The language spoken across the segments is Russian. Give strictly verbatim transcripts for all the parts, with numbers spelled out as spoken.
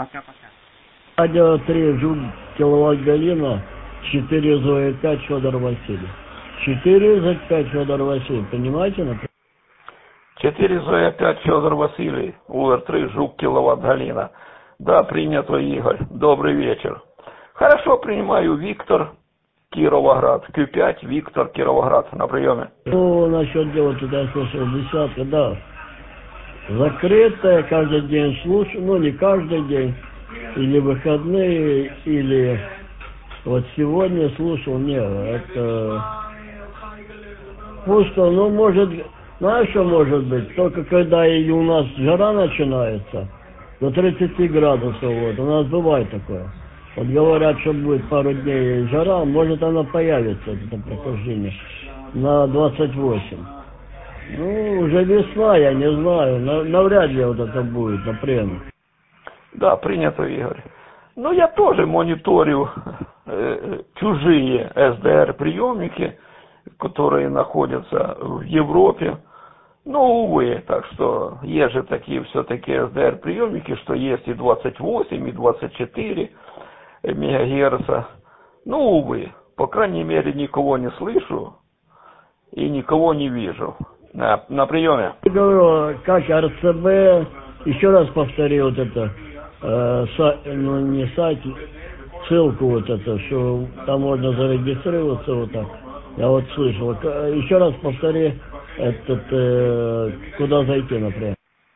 Пока-пока. Радио три Жук, киловатт Галина, четыре Зоя пять Федор Василий. четыре Зоя пять Федор Василий, понимаете, например? четыре Зоя пять Федор Василий, УР три Жук, киловатт Галина. Да, принято, Игорь. Добрый вечер. Хорошо, принимаю, Виктор, Кировоград. Q пять, Виктор, Кировоград, на приеме. Ну, насчет дела туда я слышал, десятка, да. Закрытая, каждый день слушаю, ну не каждый день, или выходные, или вот сегодня слушал, не, это пусто, ну может, знаешь, что может быть, только когда и у нас жара начинается, до тридцати градусов, вот, у нас бывает такое. Вот говорят, что будет пару дней жара, может она появится, это прохождение, на двадцать восемь. Ну, уже весна, я не знаю, на, навряд ли вот это будет, например. Да, принято, Игорь. Ну, я тоже мониторю э, чужие эс дэ эр-приемники, которые находятся в Европе. Ну, увы, так что есть же такие все-таки эс дэ эр-приемники, что есть и двадцать восемь, и двадцать четыре мегагерца. Ну, увы, по крайней мере, никого не слышу и никого не вижу. На, на приеме. Я говорю, как эр цэ бэ, еще раз повтори вот это, э, са, ну не сайт, ссылку вот эту, что там можно зарегистрироваться вот так. Я вот слышал. Еще раз повтори, этот, э, куда зайти, например.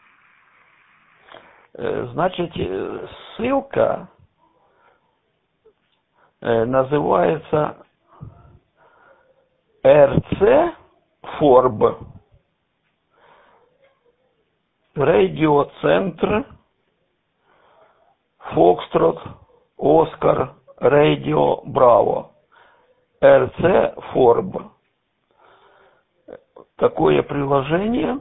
Значит, ссылка называется эр цэ Форб. Радиоцентр Фокстрот Оскар Радио Браво. эр цэ Форб. Такое приложение.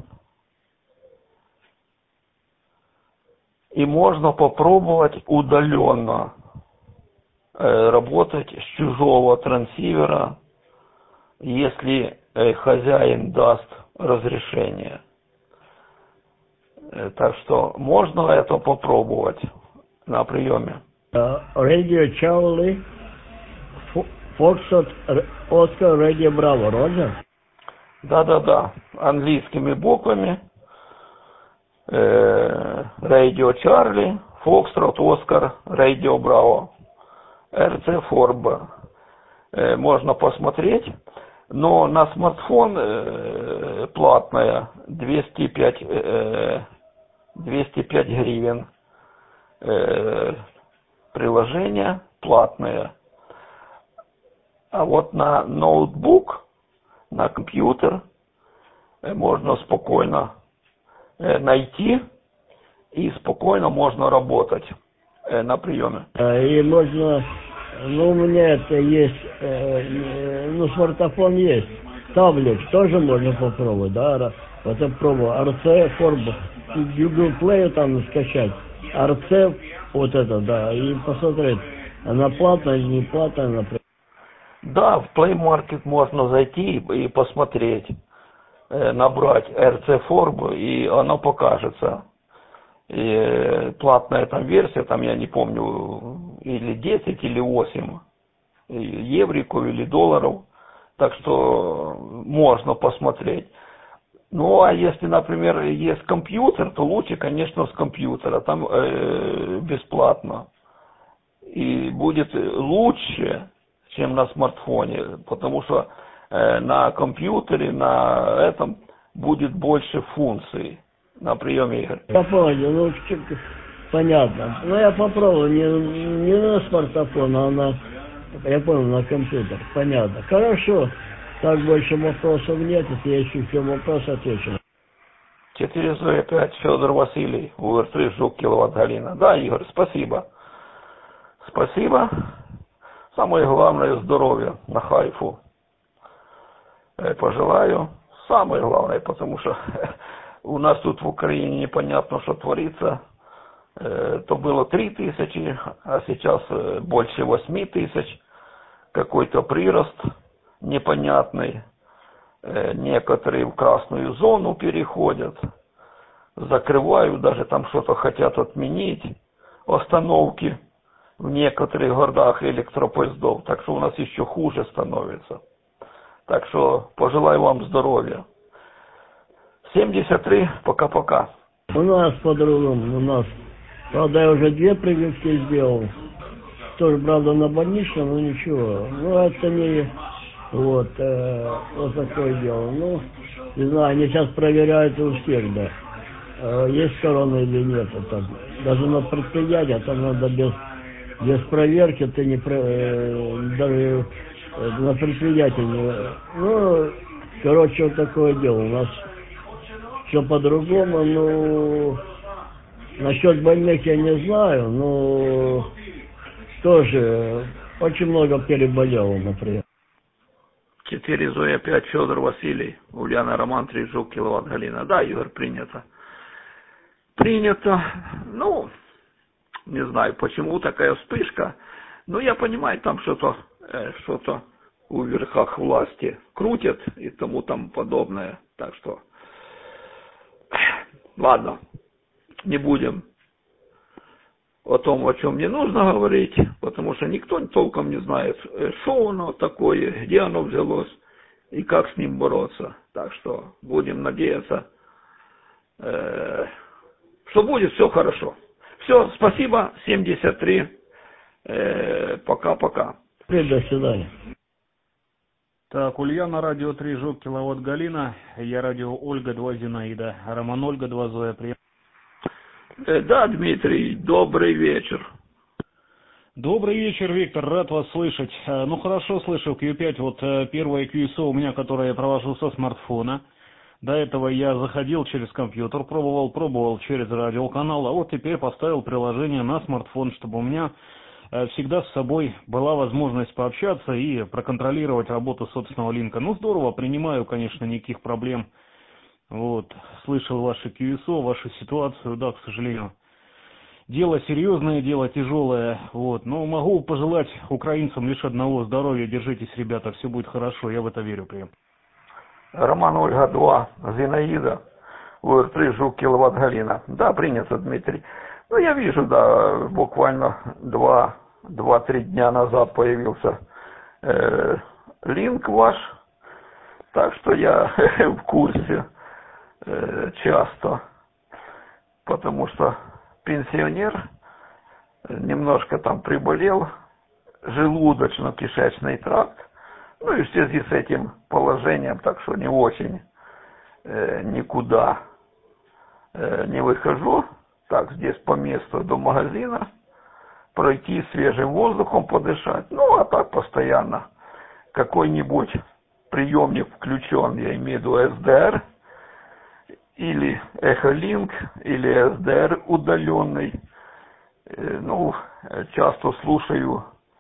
И можно попробовать удаленно э, работать с чужого трансивера, если э, хозяин даст разрешение. Э, так что можно это попробовать на приеме. Radio Charlie Foxtrot Oscar Radio Bravo, Роджер? Да-да-да, английскими буквами. Radio Charlie, Foxtrot, Oscar, Radio Bravo, эр цэ Форб. Можно посмотреть, но на смартфон э, платная двести пять, э, двести пять гривен. Э, приложение платное. А вот на ноутбук, на компьютер э, можно спокойно найти и спокойно можно работать э, на приеме. И можно, ну у меня это есть, э, ну смартфон есть, таблет тоже можно попробовать, да, вот я пробовал, эр цэ Форб, Google Play там скачать, эр цэ вот это, да, и посмотреть, она платная или не платная, например. Да, в Play Market можно зайти и посмотреть. Набрать эр цэ Форб, и оно покажется. И платная там версия, там я не помню, или десять, или восемь евриков, или долларов. Так что можно посмотреть. Ну, а если, например, есть компьютер, то лучше, конечно, с компьютера. Там э, бесплатно. И будет лучше, чем на смартфоне, потому что на компьютере, на этом будет больше функций на приеме игр. Я понял, ну понятно. Ну я попробую, не, не на смартфон, а на, я понял, на компьютер. Понятно. Хорошо. Так больше вопросов нет, если есть еще вопросы, отвечу. четыре Зоя пять Федор Василий, УР три Жук, киловатт Галина. Да, Игорь, спасибо. Спасибо. Самое главное здоровье на Хайфу. Пожелаю. Самое главное, потому что у нас тут в Украине непонятно, что творится. То было три тысячи, а сейчас больше восьми тысяч. Какой-то прирост непонятный. Некоторые в красную зону переходят. Закрывают, даже там что-то хотят отменить. остановки в некоторых городах электропоездов. Так что у нас еще хуже становится. Так что пожелаю вам здоровья. семьдесят три, пока-пока. У нас по-другому, у нас. Правда, я уже две прививки сделал. Тоже, правда, на больничном, но ничего. Ну, это не... Вот, э, вот такое дело. Ну, не знаю, они сейчас проверяют у всех, да. Э, есть корона или нет. Это, даже на предприятии, там надо без, без проверки, ты не... Э, даже э, на предприятии не... Ну, короче, вот такое дело. У нас все по-другому, ну... Насчет больных я не знаю, но тоже очень много переболело, например. четыре Зоя пять, Федор Василий, Ульяна Роман, три Жук, Киловатт Галина. Да, Игорь, принято. Принято. Ну, не знаю, почему такая вспышка. Но я понимаю, там что-то э, что-то у верхах власти крутят и тому тому подобное. Так что, ладно, не будем о том, о чем не нужно говорить, потому что никто толком не знает, что оно такое, где оно взялось и как с ним бороться. Так что будем надеяться, э, что будет все хорошо. Все, спасибо, семьдесят три, э, пока-пока. До свидания. Так, Ульяна, радио три Жук, Киловатт Галина, я радио Ольга, два Зинаида, Роман Ольга, два Зоя, прием. Да, Дмитрий, добрый вечер. Добрый вечер, Виктор, рад вас слышать. Ну, хорошо слышу, кью пять, вот первое кью эс о у меня, которое я провожу со смартфона. До этого я заходил через компьютер, пробовал, пробовал через радиоканал, а вот теперь поставил приложение на смартфон, чтобы у меня всегда с собой была возможность пообщаться и проконтролировать работу собственного линка. Ну, здорово, принимаю, конечно, никаких проблем. Вот, слышал ваши кью эс о, вашу ситуацию, да, к сожалению. Дело серьезное, дело тяжелое, вот, но могу пожелать украинцам лишь одного: здоровья, держитесь, ребята, все будет хорошо, я в это верю прям. Роман Ольга, два Зинаида, УР три Жук, Киловатт Галина. Да, принято, Дмитрий. Ну, я вижу, да, буквально два, два-три дня назад появился э, линк ваш, так что я в курсе э, часто, потому что пенсионер, немножко там приболел, желудочно-кишечный тракт, ну и в связи с этим положением, так что не очень э, никуда э, не выхожу, так здесь по месту до магазина, пройти свежим воздухом, подышать, ну а так постоянно какой-нибудь приемник включен, я имею в виду эс дэ эр, или Эхолинк, или эс дэ эр удаленный. Ну, часто слушаю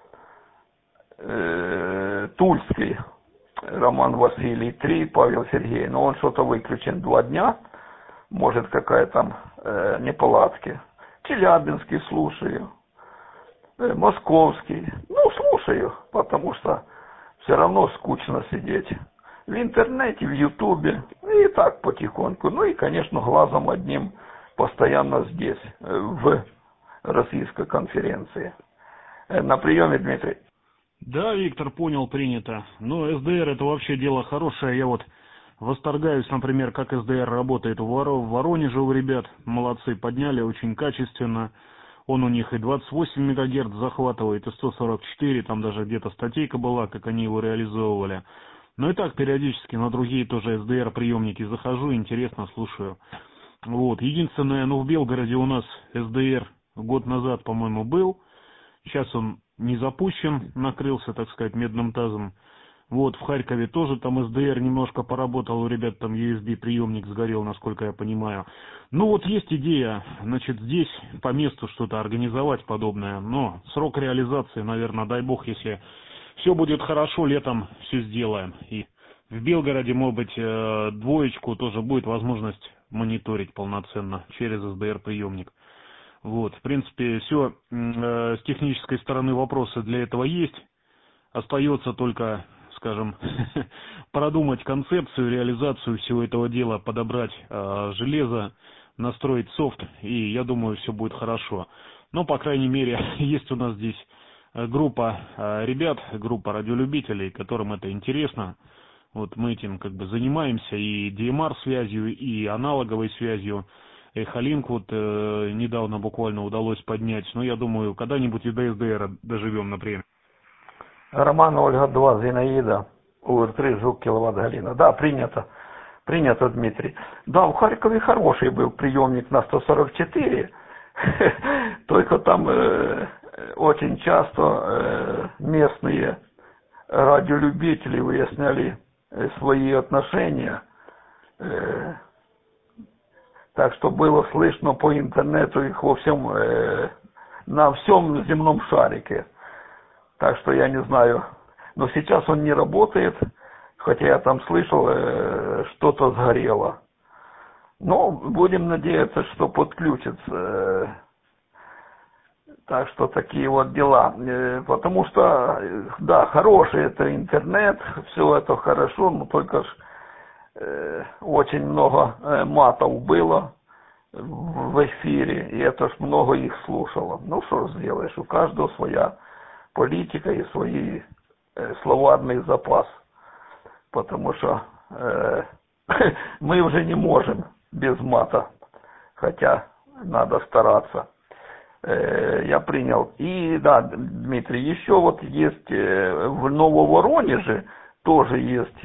э, Тульский, Роман Василий три, Павел Сергей, но он что-то выключен два дня, может какая там э, неполадки. Челябинский слушаю, э, Московский, ну слушаю, потому что все равно скучно сидеть в интернете, в ютубе, и так потихоньку. Ну и, конечно, глазом одним постоянно здесь, в российской конференции. На приеме, Дмитрий. Да, Виктор, понял, принято. Но эс дэ эр это вообще дело хорошее. Я вот восторгаюсь, например, как эс дэ эр работает в Воронеже у ребят. Молодцы, подняли очень качественно. Он у них и двадцать восемь мегагерц захватывает, и сто сорок четыре, там даже где-то статейка была, как они его реализовывали. Но и так периодически на другие тоже эс дэ эр приемники захожу, интересно, слушаю. Вот. Единственное, ну в Белгороде у нас эс дэ эр год назад, по-моему, был. Сейчас он не запущен, накрылся, так сказать, медным тазом. Вот, в Харькове тоже там эс дэ эр немножко поработал, у ребят там ю эс би приемник сгорел, насколько я понимаю. Ну вот есть идея, значит, здесь по месту что-то организовать подобное, но срок реализации, наверное, дай бог, если все будет хорошо, летом все сделаем. И в Белгороде, может быть, двоечку тоже будет возможность мониторить полноценно через эс дэ эр приемник. Вот, в принципе, все э, с технической стороны вопросы для этого есть. Остается только, скажем, продумать концепцию, реализацию всего этого дела, подобрать э, железо, настроить софт, и я думаю, все будет хорошо. Но, по крайней мере, есть у нас здесь группа ребят, группа радиолюбителей, которым это интересно. Вот мы этим как бы занимаемся, и ди эм ар связью, и аналоговой связью. Эхолинк вот э, недавно буквально удалось поднять. Но я думаю, когда-нибудь и до эс дэ эр доживем, например. Роман, Ольга два, Зинаида, У Р три, Жук, Киловатт, Галина. Да, принято. Принято, Дмитрий. Да, в Харькове хороший был приемник на сто сорок четыре. Только там э, очень часто э, местные радиолюбители выясняли э, свои отношения. Э, так что было слышно по интернету их во всем, э, на всем земном шарике. Так что я не знаю. Но сейчас он не работает, хотя я там слышал, э, что-то сгорело. Но будем надеяться, что подключится. Так что такие вот дела. Потому что, да, хороший это интернет, все это хорошо, но только ж э, очень много э, матов было в эфире, и это ж много их слушало. Ну что ж сделаешь, у каждого своя политика и свой э, словарный запас. Потому что э, мы уже не можем без мата, хотя надо стараться. Э, я принял. И да, Дмитрий, еще вот есть э, в Нововоронеже тоже есть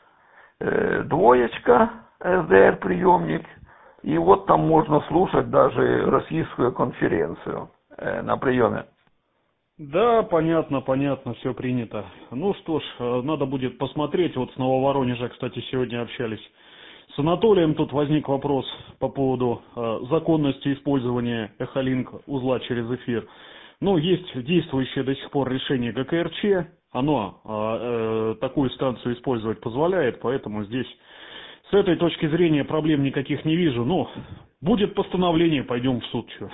э, двоечка эс дэ эр приемник, и вот там можно слушать даже российскую конференцию э, на приеме. Да, понятно, понятно, все принято. Ну что ж, надо будет посмотреть. Вот с Нововоронежа, кстати, сегодня общались с Анатолием. Тут возник вопрос по поводу э, законности использования Эхолинк узла через эфир. Ну, есть действующее до сих пор решение гэ ка эр че. Оно э, э, такую станцию использовать позволяет, поэтому здесь с этой точки зрения проблем никаких не вижу. Ну, будет постановление, пойдем в суд. Чё.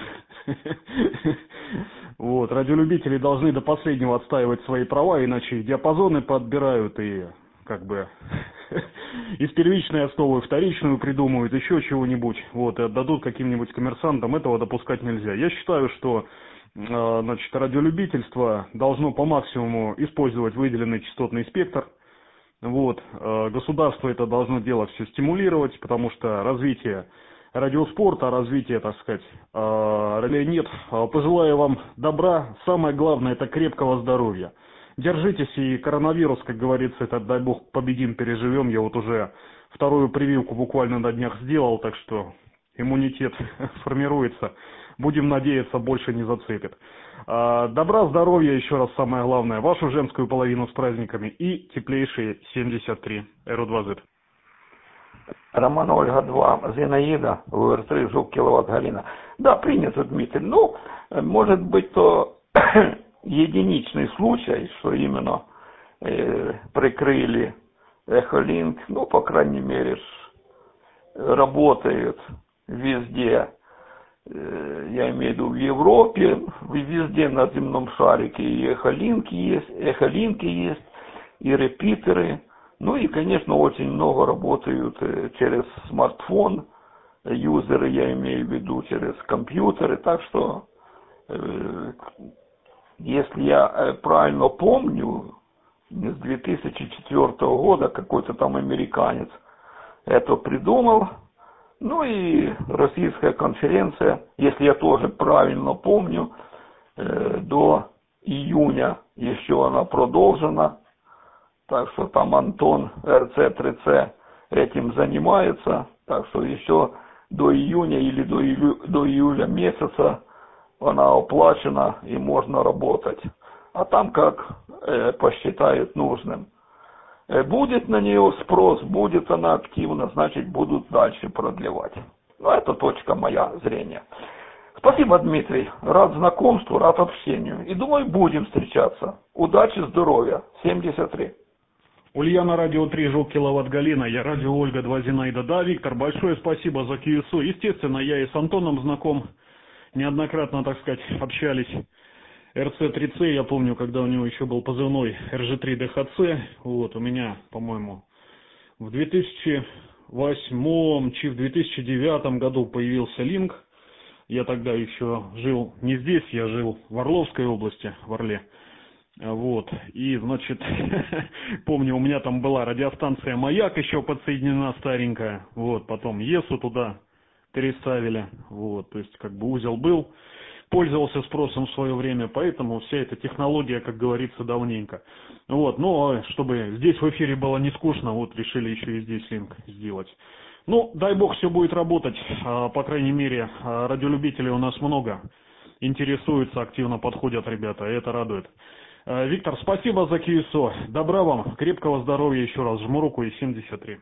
Вот, радиолюбители должны до последнего отстаивать свои права, иначе диапазоны подбирают и как бы из первичной основы вторичную придумают, еще чего-нибудь, вот, и отдадут каким-нибудь коммерсантам. Этого допускать нельзя. Я считаю, что э, значит, радиолюбительство должно по максимуму использовать выделенный частотный спектр. Вот, э, государство это должно дело все стимулировать, потому что развитие радиоспорта, развития, так сказать, э, нет. Пожелаю вам добра. Самое главное, это крепкого здоровья. Держитесь, и коронавирус, как говорится, это, дай бог, победим, переживем. Я вот уже вторую прививку буквально на днях сделал, так что иммунитет формируется. Будем надеяться, больше не зацепит. Э, добра, здоровья, еще раз самое главное. Вашу женскую половину с праздниками и теплейшие семьдесят три эр два зет. Роман, Ольга два, Зинаида, У Р три, Жук, Киловатт, Галина. Да, принято, Дмитрий. Ну, может быть, то единичный случай, что именно э, прикрыли Эхолинк, ну, по крайней мере, работает везде. Э, я имею в виду в Европе, везде на земном шарике и Эхолинки есть, Эхолинки есть, и репитеры. Ну и, конечно, очень много работают через смартфон, юзеры, я имею в виду, через компьютеры. Так что, э, если я правильно помню, с две тысячи четвёртого года какой-то там американец это придумал. Ну и российская конференция, если я тоже правильно помню, э, до июня еще она продолжена. Так что там Антон эр цэ три цэ этим занимается. Так что еще до июня или до, июля, до июля месяца она оплачена и можно работать. А там как э, посчитают нужным. Э, будет на нее спрос, будет она активна, значит будут дальше продлевать. Ну это точка моя зрения. Спасибо, Дмитрий. Рад знакомству, рад общению. И думаю, будем встречаться. Удачи, здоровья. семьдесят три. Ульяна, Радио три, Жук, Киловатт, Галина, я Радио Ольга два, Зинаида. Да, Виктор, большое спасибо за кью эс о. Естественно, я и с Антоном знаком, неоднократно, так сказать, общались. эр цэ три цэ, я помню, когда у него еще был позывной эр жэ три дэ ха цэ, вот, у меня, по-моему, в две тысячи восьмом, чи в две тысячи девятом году появился линк. Я тогда еще жил не здесь, я жил в Орловской области, в Орле. Вот, и, значит, помню, у меня там была радиостанция «Маяк» еще подсоединена старенькая, вот, потом ЕСу туда переставили, вот, то есть, как бы узел был, пользовался спросом в свое время, поэтому вся эта технология, как говорится, давненько. Вот, но чтобы здесь в эфире было не скучно, вот, решили еще и здесь линк сделать. Ну, дай бог, все будет работать, по крайней мере, радиолюбителей у нас много, интересуются, активно подходят ребята, и это радует. Виктор, спасибо за КСО. Добра вам, крепкого здоровья еще раз. Жму руку и семьдесят три.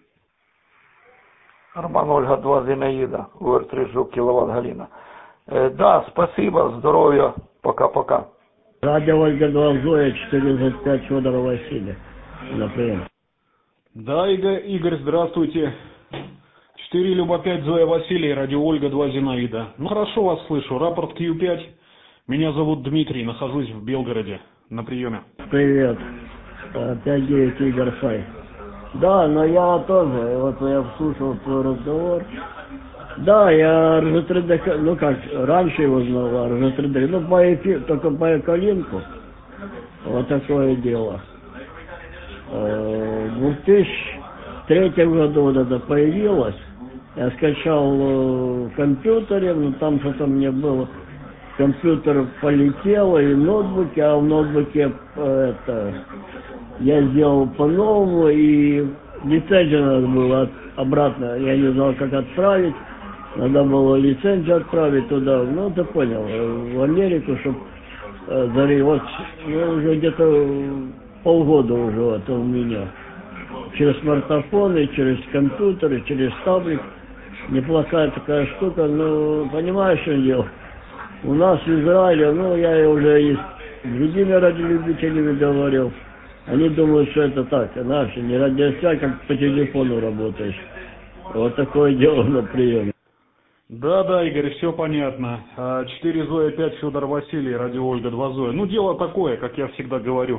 Роман Ольга два Зинаида, УР три Жук, киловатт Галина. Э, да, спасибо, здоровья, пока-пока. Радио Ольга два Зоя, четыре пять Федора Василия. Например. Да, Игорь, Игорь, здравствуйте. четыре Люба пять Зоя Василий, радио Ольга два Зинаида. Ну хорошо вас слышу, рапорт Q пять. Меня зовут Дмитрий, нахожусь в Белгороде. На приеме. Привет. пять девять Игорь Фай. Да, но я тоже, вот я слушал твой разговор. Да, я эр жэ три дэ, ну как, раньше его знал, эр жэ три дэ, ну по эфиру, только по Эколинку. Вот такое дело. В две тысячи третьем году вот это появилось. Я скачал в компьютере, ну там что-то мне было. Компьютер полетел и ноутбуки, а в ноутбуке это, я сделал по-новому, и лицензию надо было обратно, я не знал, как отправить, надо было лицензию отправить туда, ну ты понял, в Америку, чтобы э, вот, ну, уже где-то полгода уже вот у меня, через смартфоны, через компьютеры, через таблет, неплохая такая штука, ну, понимаешь, что делать? У нас в Израиле, ну, я уже и с другими радиолюбителями говорил, они думают, что это так, наши, не радиосвязь, как по телефону работаешь. Вот такое дело на приеме. Да, да, Игорь, все понятно. четыре Зоя пять Федор Василий, радио Ольга два Зоя. Ну, дело такое, как я всегда говорю.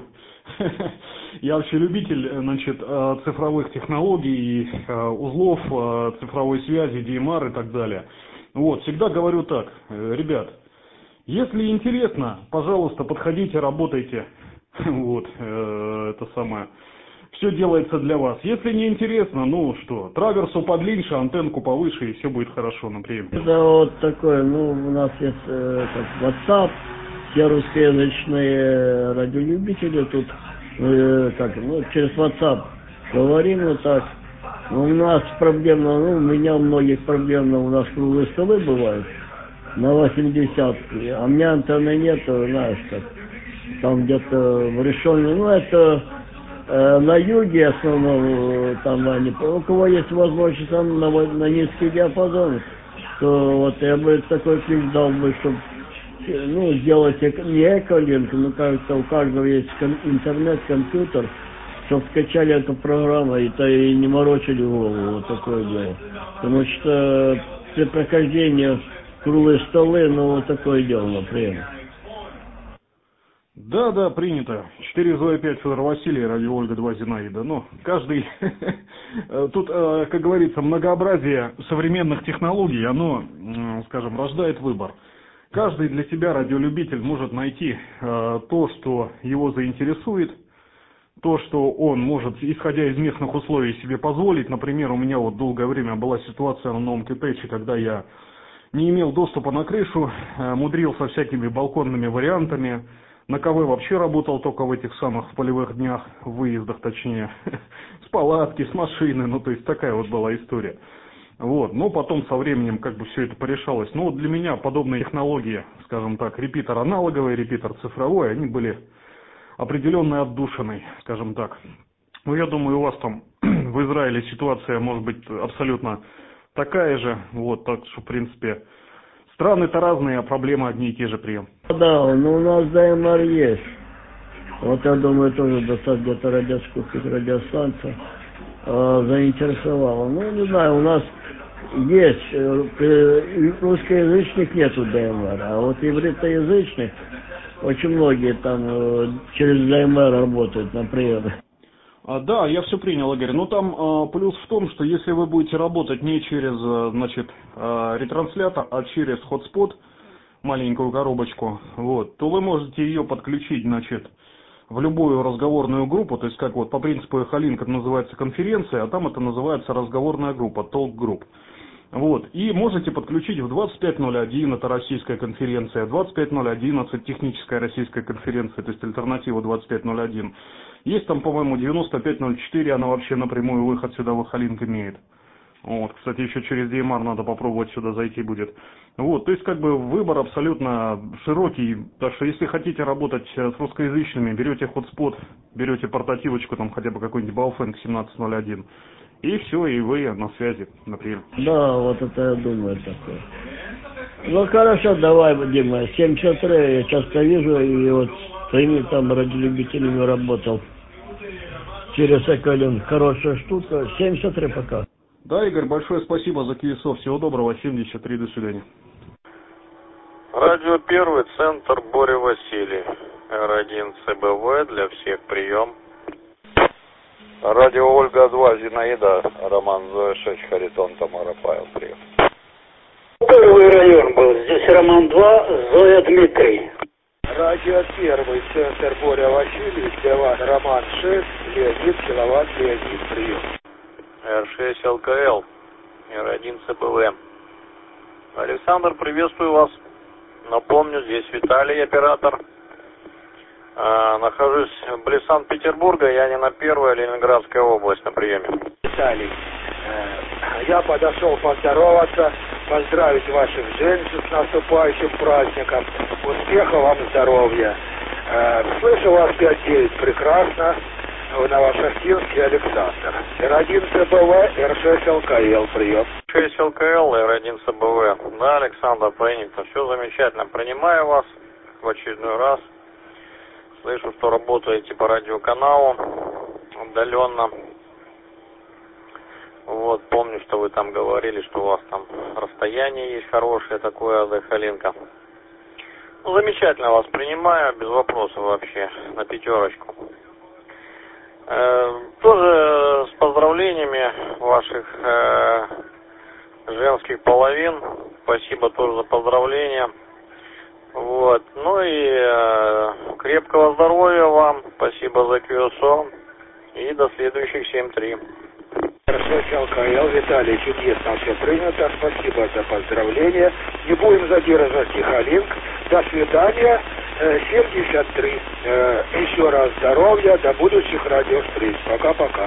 Я вообще любитель, значит, цифровых технологий, узлов, цифровой связи, ди эм ар и так далее. Вот, всегда говорю так, ребят, если интересно, пожалуйста, подходите, работайте. Вот, э, это самое. Все делается для вас. Если не интересно, ну что, траверсу подлиннее, антенку повыше, и все будет хорошо, например. Это вот такое, ну, у нас есть э, как WhatsApp, все русскоязычные радиолюбители тут, э, как, ну, через WhatsApp говорим вот так. У нас проблемно, ну, у меня у многих проблемно, у нас круглые столы бывают на восьмидесятке, а у меня антенны нету, знаешь, как, там где-то в решении, ну, это э, на юге в основном, там они, у кого есть возможность там на, на низкий диапазон, то вот я бы такой клик дал бы, чтобы, ну, сделать эко, не эколинк, ну, как-то у каждого есть интернет, компьютер, чтобы скачали эту программу и то и не морочили голову, вот такое дело. Потому что при прохождении круглые столы, ну, вот такое дело, например. Да, да, принято. четыре Зоя пять Федор Василий, радио Ольга два Зинаида. Ну, каждый, тут, как говорится, многообразие современных технологий, оно, скажем, рождает выбор. Каждый для себя радиолюбитель может найти то, что его заинтересует, то, что он может, исходя из местных условий, себе позволить. Например, у меня вот долгое время была ситуация на новом КТЧ, когда я не имел доступа на крышу, мудрился всякими балконными вариантами. На КВ вообще работал только в этих самых полевых днях, в выездах точнее, с палатки, с машины, ну то есть такая вот была история. Вот, но потом со временем как бы все это порешалось. Но вот для меня подобные технологии, скажем так, репитер аналоговый, репитер цифровой, они были определенной отдушиной, скажем так. Ну, я думаю, у вас там в Израиле ситуация может быть абсолютно такая же. Вот, так что, в принципе, страны-то разные, а проблемы одни и те же прием. Да, ну у нас ди эм ар есть. Вот я думаю, тоже достаточно где-то радиоскупить радиостанция э, заинтересовала. Ну, не знаю, у нас есть, э, русскоязычных нету ди эм ар, а вот ивритоязычных очень многие там э, через ди эм ар работают на приеме. А, да, я все принял, Игорь. Ну там а, плюс в том, что если вы будете работать не через, а, значит, а, ретранслятор, а через хотспот, маленькую коробочку, вот, то вы можете ее подключить, значит, в любую разговорную группу, то есть как вот по принципу Эхолинк это называется конференция, а там это называется разговорная группа, talk group. Вот, и можете подключить в двадцать пять ноль один, это российская конференция, двадцать пять ноль одиннадцать, техническая российская конференция, то есть альтернатива двадцать пять ноль один. Есть там, по-моему, девяносто пять ноль четыре, она вообще напрямую выход сюда в Эхолинк имеет. Вот, кстати, еще через ди эм ар надо попробовать сюда зайти будет. Вот, то есть как бы выбор абсолютно широкий, так что если хотите работать с русскоязычными, берете хотспот, берете портативочку, там хотя бы какой-нибудь Baofeng семнадцать ноль один, и все, и вы на связи, например. Да, вот это я думаю такое. Ну хорошо, давай, Дима, семьдесят три я часто вижу, и вот с твоими там радиолюбителями работал через Эхолинк. Хорошая штука. семьдесят три пока. Да, Игорь, большое спасибо за кьюэсо. Всего доброго. семьдесят три, до свидания. Радио Первый, центр Боря Василий. эр один цэ бэ вэ, для всех прием. Радио Ольга-два, Зинаида, Роман, Зоя, шесть, Харитон, Тамара, Павел, прием. Первый район был, здесь Роман два, Зоя, Дмитрий. Радио Первый, центр Боря Василий, Иван, Роман шесть, Леонид, Киловатт, Леонид, прием. эр шесть эл ка эл, эр один цэ бэ вэ. Александр, приветствую вас. Напомню, здесь Виталий, оператор. А, нахожусь близ Санкт-Петербурга, я не на первой, а Ленинградская область на приеме. Виталий, э, я подошел поздороваться, поздравить ваших женщин с наступающим праздником. Успехов вам, здоровья. Э, слышу вас пять девять, прекрасно. Новошахтинский Александр. эр один цэ бэ вэ, эр шесть эл ка эл, прием. шесть эл ка эл, эр один цэ бэ вэ. Да, Александр, принято. Все замечательно. Принимаю вас в очередной раз. Слышу, что работаете по радиоканалу удаленно. Вот, помню, что вы там говорили, что у вас там расстояние есть хорошее такое до Эхолинка. Ну, замечательно вас принимаю, без вопросов вообще, на пятерочку. Э, тоже с поздравлениями ваших э, женских половин. Спасибо тоже за поздравления. Вот. Ну и э, крепкого здоровья вам. Спасибо за кьюэсо. И до следующих семь три. эр шесть эл ка эл, Виталий, чудесно все принято. Спасибо за поздравления. Не будем задерживать Эхолинк. До свидания. семьдесят три. Еще раз здоровья. До будущих радиовстреч. Пока-пока.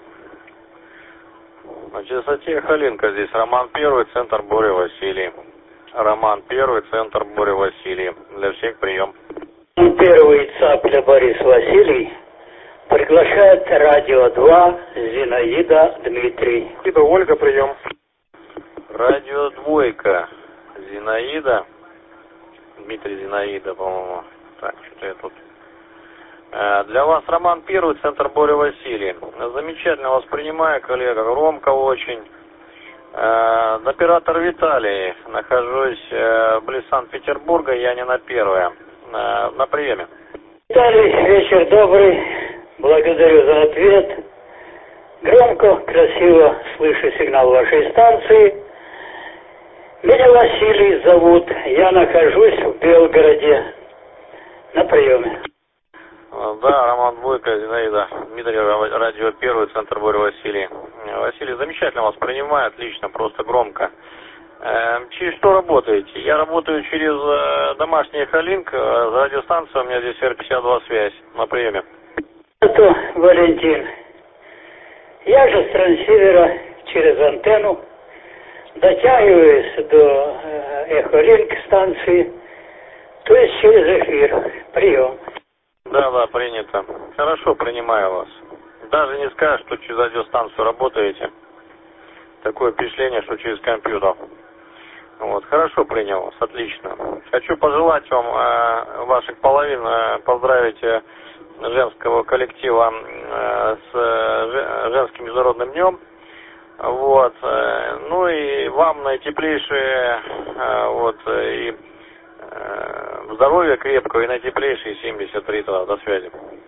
На частоте Эхолинка здесь Роман Первый, центр Боря Василий. Роман Первый, центр Боря Василий. Для всех прием. Первый, Цапля Борис Василий. Приглашает Радио два, Зинаида, Дмитрий. Либо Ольга, прием. Радио Двойка, Зинаида. Дмитрий, Зинаида, по-моему. Так, что-то я тут. Для вас Роман Первый, центр Боря Василий. Замечательно вас принимаю, коллега. Громко очень. Оператор Виталий. Нахожусь близ Санкт-Петербурга, я не на первое. На приеме. Виталий, вечер добрый. Благодарю за ответ. Громко, красиво слышу сигнал вашей станции. Меня Василий зовут. Я нахожусь в Белгороде. На приеме. Да, Роман Двойка, Зинаида, Дмитрий, Радио Первый, центр Боря Василий. Василий, замечательно вас принимаю, отлично, просто громко. Через что работаете? Я работаю через домашний Эхолинк, радиостанция у меня здесь эр пятьдесят два связь, на приеме. Это Валентин. Я же с трансивера через антенну дотягиваюсь до Эхолинк станции, то есть через эфир. Прием. Да, да, принято. Хорошо, принимаю вас. Даже не скажешь, что через радиостанцию работаете. Такое впечатление, что через компьютер. Вот, хорошо принял вас, отлично. Хочу пожелать вам, э, ваших половин, э, поздравить э, женского коллектива э, с э, женским международным днем. Вот, э, ну и вам наитеплейшие, э, вот, и э, здоровья крепкого и наитеплейшие семьдесят три. До связи.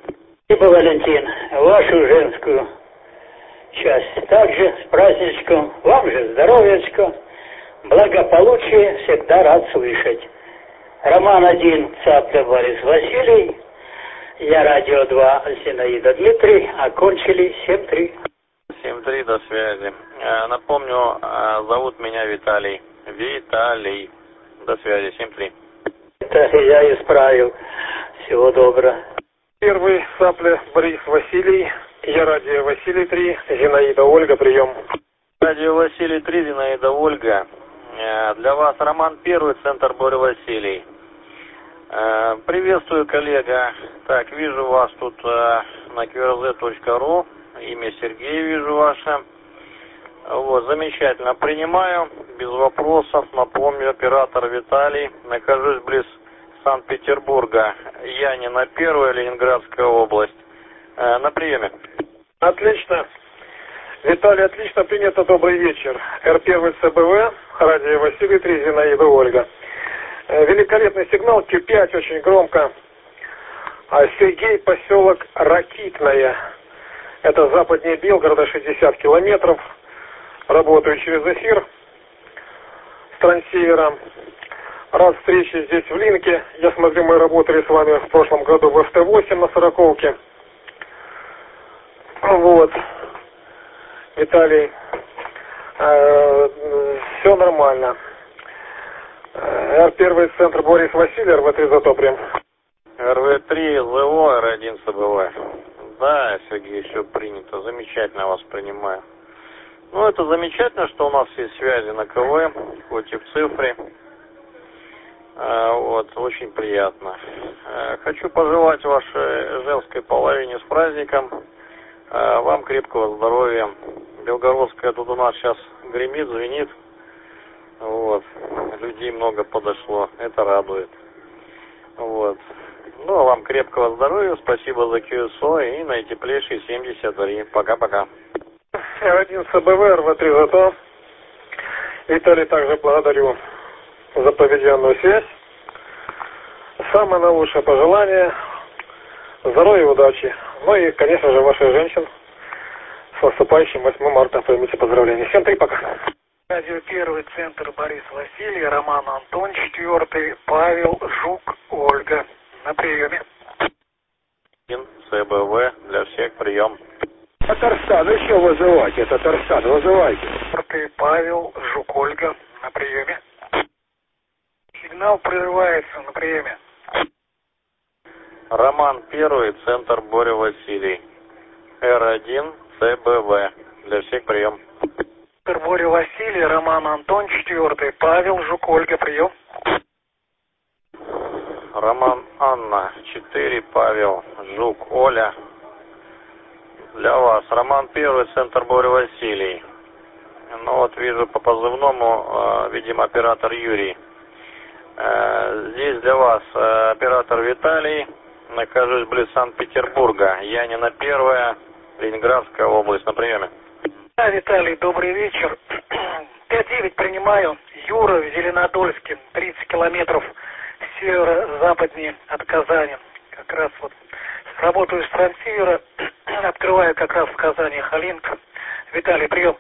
Спасибо, Валентин, вашу женскую часть. Также с праздничком, вам же здоровьечко, благополучие всегда рад слышать. Роман один, Цапля Борис Василий, я Радио два, Зинаида Дмитрий, окончили семь три. семь три, до связи. Напомню, зовут меня Виталий. Виталий. До связи, семь три. Это я исправил. Всего доброго. Первый, Цапля Борис Василий, я Радио Василий три, Зинаида Ольга, прием. Радио Василий три, Зинаида Ольга. Для вас Роман Первый, Центр Боря Василий. Приветствую, коллега. Так, вижу вас тут на кью эр зет точка ру. Имя Сергей вижу ваше. Вот, замечательно. Принимаю, без вопросов. Напомню, оператор Виталий. Нахожусь близ Санкт-Петербурга. Янина Первая, Ленинградская область. Э, на приеме. Отлично. Виталий, отлично принято. Добрый вечер. эр один цэ бэ вэ, Радио Василий три, Зинаида Ольга. Э, великолепный сигнал, кью пять, очень громко. А Сергей, поселок Ракитное. Это западнее Белгорода, шестьдесят километров. Работаю через эфир с трансивером. Рад встрече здесь в Линке. Я смотрю, мы работали с вами в прошлом году в эф тэ восемь на сороковке. Вот. Виталий, э, все нормально. эр один, Центр Борис Василий, эр вэ три затоплен. эр вэ три, зэ о, эр один цэ бэ вэ. Да, Сергей, все принято. Замечательно вас принимаю. Ну, это замечательно, что у нас есть связи на ка вэ, хоть и в цифре. А, вот, очень приятно. А, хочу пожелать вашей женской половине с праздником. А, вам крепкого здоровья. Белгородская тут у нас сейчас гремит, звенит. Вот. Людей много подошло. Это радует. Вот. Ну, а вам крепкого здоровья. Спасибо за кью эс о и наитеплейший семьдесят три. Пока-пока. эр один цэ бэ вэ, эр вэ три зато. Виталий, также благодарю за проведенную связь. Самое наилучшее пожелание. Здоровья и удачи. Ну и, конечно же, ваших женщин. С наступающим восьмым марта. Примите поздравления. Всем три, пока. Радио Первый, Центр Борис Василий, Роман Антон, Четвертый, Павел, Жук, Ольга. На приеме. цэ бэ вэ для всех прием. Татарстан, еще вызывайте, Татарстан, вызывайте. Четвертый, Павел, Жук, Ольга. На приеме. Сигнал прерывается. На приеме. Роман Первый, Центр Боря Василий. эр один цэ бэ вэ для всех прием. Центр Боря Василий, Роман Антон, Четвертый, Павел, Жук, Ольга. Прием. Роман Анна, четыре, Павел, Жук, Оля. Для вас. Роман Первый, Центр Боря Василий. Ну вот вижу по позывному, э, видимо, оператор Юрий. Э, здесь для вас э, оператор Виталий. Нахожусь близ Санкт-Петербурга. Янина Первая, Ленинградская область. На приеме. Да, Виталий, добрый вечер. пять девять принимаю. Юра в Зеленодольске, тридцать километров северо-западнее от Казани. Как раз вот работаю с трансивера, открываю как раз в Казани Халинг. Виталий, прием.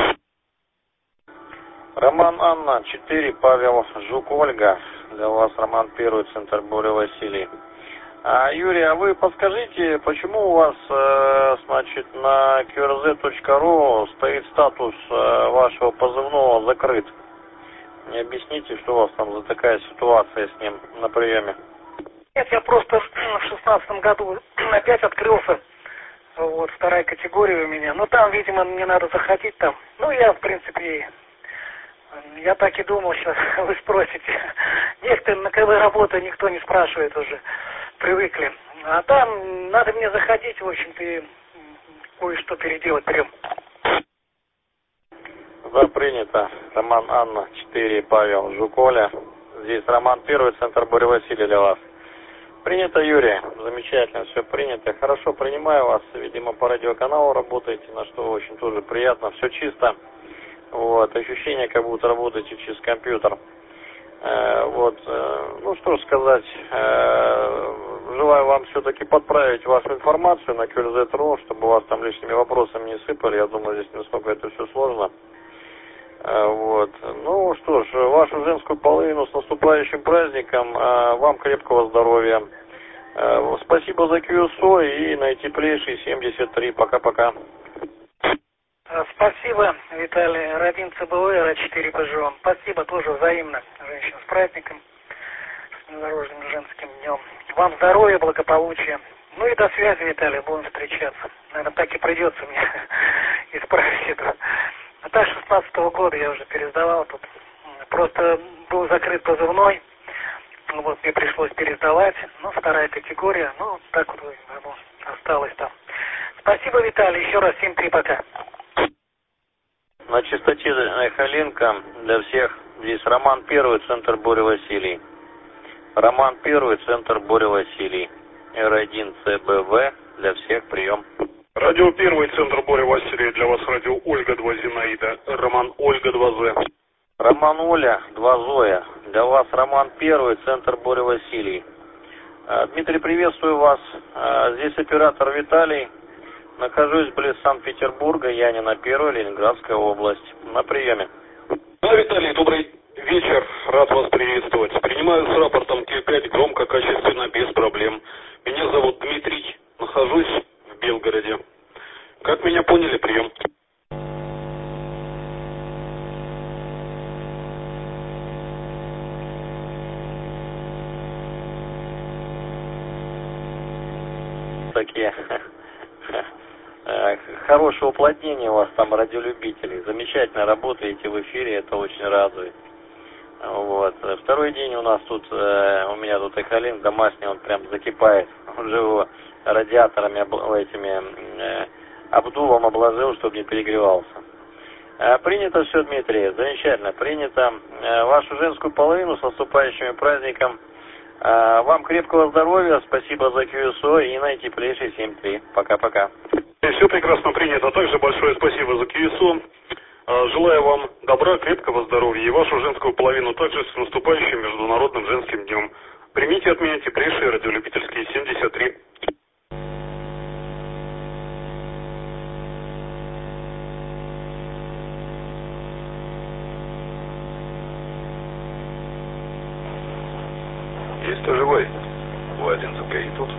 Роман Анна, четыре, Павел, Жук, Ольга. Для вас Роман Первый, Центр Боря Василий. А, Юрий, а вы подскажите, почему у вас, э, значит, на кью эр зет точка ру стоит статус э, вашего позывного закрыт? Не объясните, что у вас там за такая ситуация с ним на приеме? Нет, я просто в шестнадцатом году опять открылся. Вот, вторая категория у меня. Но там, видимо, мне надо заходить там. Ну, я, в принципе, я так и думал, сейчас вы спросите. Некоторые на КВ работы никто не спрашивает уже. Привыкли. А там надо мне заходить, в общем-то, и кое-что переделать прям. Да, принято. Роман Анна, четыре, Павел, Жук, Оля. Здесь Роман Первый, Центр Боря Василий для вас. Принято, Юрий. Замечательно, все принято. Хорошо, принимаю вас. Видимо, по радиоканалу работаете, на что очень тоже приятно. Все чисто. Вот, ощущение, как будто работаете через компьютер. Э, вот, э, ну что ж сказать, э, желаю вам всего все-таки подправить вашу информацию на кью эл зет точка ру, чтобы вас там лишними вопросами не сыпали. Я думаю, здесь насколько это все сложно. Вот. Ну что ж, вашу женскую половину с наступающим праздником. Вам крепкого здоровья. Спасибо за кью эс о и наитеплейший семьдесят три. Пока-пока. Спасибо, Виталий. Родин цэ бэ вэ, эр а четыре бэ жэ о. Спасибо, тоже взаимно. Женщин с праздником, с Международным женским днем. Вам здоровья, благополучия. Ну и до связи, Виталий, будем встречаться. Наверное, так и придется мне исправить это. А так, шестнадцатого года я уже пересдавал тут. Просто был закрыт позывной. Вот, мне пришлось пересдавать. Ну, вторая категория. Ну, так вот ну, осталось там. Спасибо, Виталий. Еще раз всем три пока. На частоте Халинка для всех. Здесь Роман Первый, центр Боря Василий. Роман Первый, центр Боря Василий. эр один цэ бэ вэ для всех, прием. Радио Первый, центр Боря Василий, для вас радио Ольга два Зинаида, Роман Ольга два Зоя. Роман Оля два Зоя, для вас Роман Первый, центр Боря Василий. Дмитрий, приветствую вас, здесь оператор Виталий, нахожусь близ Санкт-Петербурга, Янина Первая, Ленинградская область, на приеме. Да, Виталий, добрый вечер, рад вас приветствовать. Принимаю с рапортом Т пять громко, качественно, без проблем. Меня зовут Дмитрий, нахожусь в Белгороде. Как меня поняли, прием. Такие хорошее уплотнение у вас там, радиолюбителей. Замечательно работаете в эфире, это очень радует. Вот. Второй день у нас тут, у меня тут Эхолин домашний, он прям закипает. Он же его радиаторами, этими, обдувом обложил, чтобы не перегревался. Принято все, Дмитрий, замечательно, принято. Вашу женскую половину с наступающим праздником. Вам крепкого здоровья, спасибо за кью эс о и наитеплейший семь три. Пока-пока. Все прекрасно принято. Также большое спасибо за кью эс о. Желаю вам добра, крепкого здоровья и вашу женскую половину также с наступающим Международным женским днем. Примите от меня теплейшие радиолюбительские семьдесят три. Есть кто живой? Вы один и тут.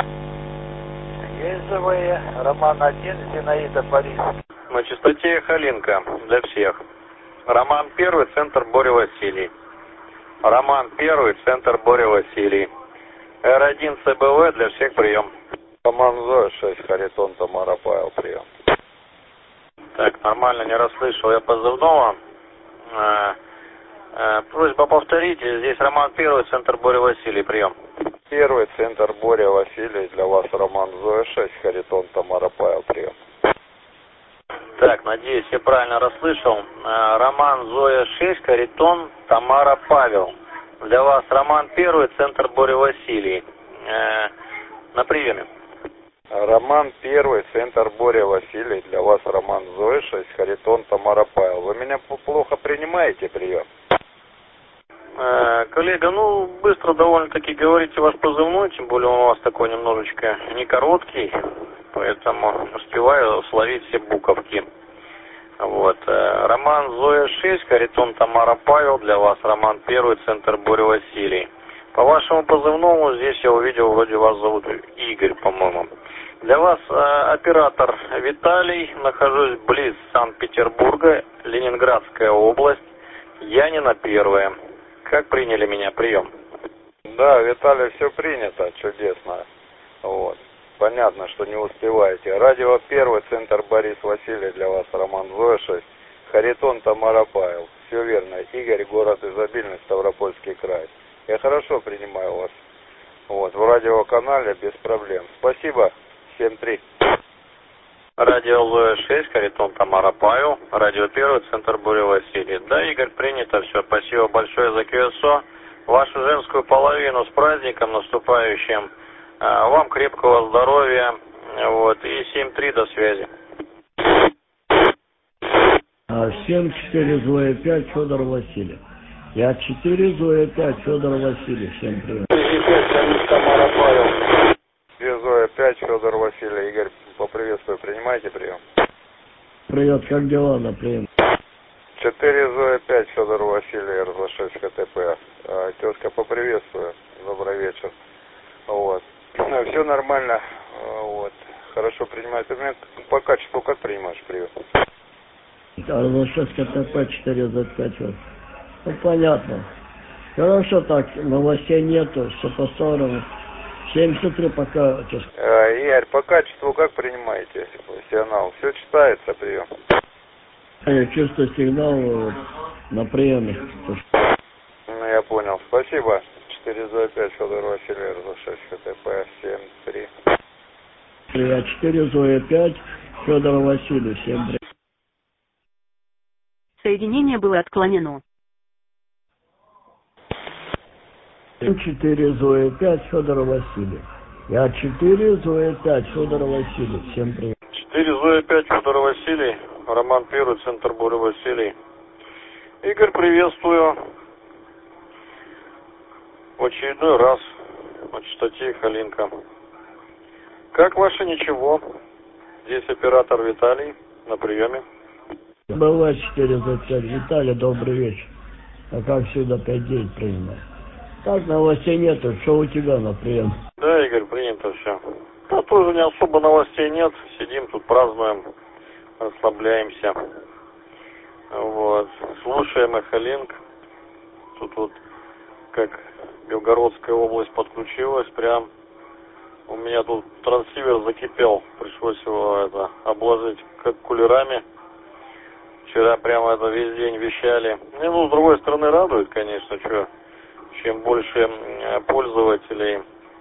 Есть живые. Роман один, Зинаида, Борис. На частоте Халинка для всех. Роман Первый, центр Боря Василий. Роман Первый, центр Боря Василий. эр один цэ бэ вэ для всех, прием. Роман Зоя шесть, Харитон, Тамара, Павел, прием. Так, нормально, не расслышал я позывного. Просьба повторить. Здесь Роман Первый, центр Боря Василий, прием. Первый, центр Боря Василий, для вас Роман Зоя шесть, Харитон, Тамара, Павел, прием. Так, надеюсь, я правильно расслышал. Роман Зоя шесть, Харитон, Тамара, Павел. Для вас Роман Первый, центр Боря Василий. На приеме. Роман Первый, центр Боря Василий, для вас Роман Зоя шесть, Харитон, Тамара, Павел. Вы меня плохо принимаете, прием? Коллега, ну, быстро довольно-таки говорите ваш позывной, тем более он у вас такой немножечко не короткий, поэтому успеваю словить все буковки. Вот. Роман Зоя шесть, Харитон, Тамара, Павел, для вас Роман Первый, центр Боря Василий. По вашему позывному здесь я увидел, вроде вас зовут Игорь, по-моему. Для вас э, оператор Виталий, нахожусь близ Санкт-Петербурга, Ленинградская область, Янина Первая. Как приняли меня? Прием. Да, Виталий, все принято, чудесно. Вот. Понятно, что не успеваете. Радио Первый, центр Борис Василий, для вас Роман Зоя шесть, Харитон, Тамара, Павел. Все верно. Игорь, город изобильный, Ставропольский край. Я хорошо принимаю вас. Вот, в радиоканале без проблем. Спасибо. семь три. Радио Зоя шесть, Харитон, Тамара, Павел. Радио Первый, центр Боря Василий. Да, Игорь, принято все. Спасибо большое за кью эс о. Вашу женскую половину с праздником наступающим. Вам крепкого здоровья. Вот, и семь три, до связи. семь четыре Зоя пять, Федор Василий. Я четыре Зоя пять, Федор Василий. Всем привет. Тамара, Павел. привет, как дела на прием? четыре Зоя пять, Федор Василий, эр зэ шесть ха тэ пэ. А, тезка, поприветствую. Добрый вечер. Вот. Все нормально. Вот. Хорошо принимает. По качеству как принимаешь привет? эр зэ шесть ха тэ пэ четыре зет пять. Ну, понятно. Хорошо так, новостей нету, все по-старому. семьдесят три пока. А, Игорь, по качеству как принимаете сигнал? Все читается, прием? Я чувствую сигнал вот, на приеме. Ну, я понял. Спасибо. четыре Зоя пять, Федор Василий, эр зэ шесть ха тэ пэ, семь три. Я четыре Зоя пять, Федор Василий, семь три. Соединение было отклонено. четыре Зоя пять, Федор Василий. Я четыре Зоя пять, Федор Василий, всем привет. четыре Зоя пять, Федор Василий, Роман Первый, Центр Боря Василий. Игорь, приветствую. В очередной раз на частоте Халинка. Как ваше ничего? Здесь оператор Виталий на приеме. Бывает четыре Зоя пять. Виталий, добрый вечер. А как всегда пять девять принимаю. Так, новостей нету. Что у тебя на прием? Да, Игорь, принято все. Да, тоже не особо новостей нет. Сидим тут, празднуем, расслабляемся. Вот. Слушаем Эхолинк. Тут вот как Белгородская область подключилась, прям у меня тут трансивер закипел. Пришлось его это обложить как кулерами. Вчера прямо это весь день вещали. Не, ну, с другой стороны, радует, конечно, что чем больше пользователей,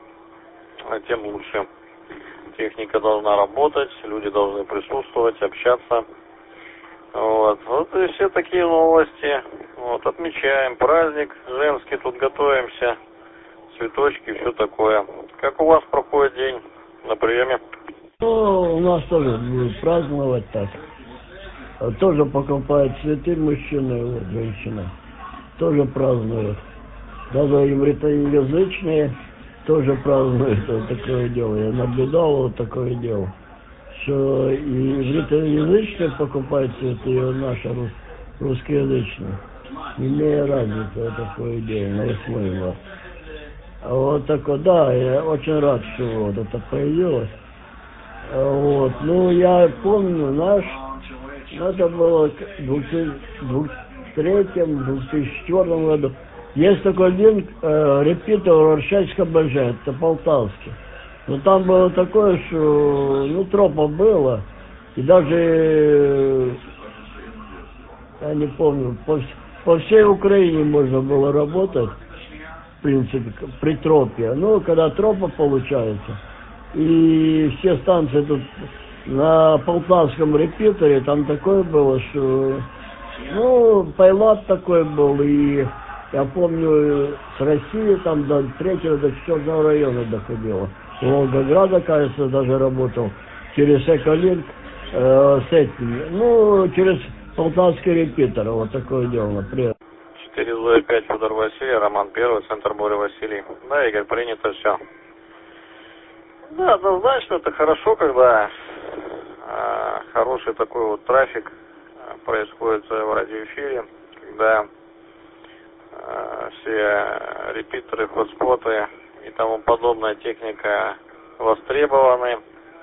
тем лучше. Техника должна работать, люди должны присутствовать, общаться. Вот, вот и все такие новости. Вот, отмечаем праздник женский, тут готовимся, цветочки, все такое. Как у вас проходит день на приеме? Ну, у нас тоже будут праздновать так. Тоже покупают цветы мужчины, вот, женщина. Тоже празднуют. Даже евреоязычные тоже празднуют вот такое дело. Я наблюдал вот такое дело. Что и евреоязычные покупают цветы, и наши рус, русскоязычные. Имея разницу, вот такое дело, на восьмое марта. А вот такое, да, я очень рад, что вот это появилось. Вот, ну, я помню, наш, это было в две тысячи третьем — две тысячи четвёртом году. Есть такой один э, репитер Роршайска БЖ, это полтавский. Но там было такое, что, ну, тропа было, и даже, я не помню, по, по всей Украине можно было работать, в принципе, при тропе. Ну, когда тропа получается, и все станции тут на полтавском репитере, там такое было, что, ну, пайлат такой был, и я помню, с России там до третьего, до четвёртого района доходило. Волгограда, кажется, даже работал через Эхолинк э, с этими, ну, через полтавский репитер, вот такое дело, например. четыре Зоя пять, Федор Василий, Роман Первый, Центр Боря Василий. Да, Игорь, принято все. Да, однозначно, это хорошо, когда э, хороший такой вот трафик э, происходит в радиоэфире, когда э, все репитеры, хотспоты и тому подобная техника востребованы.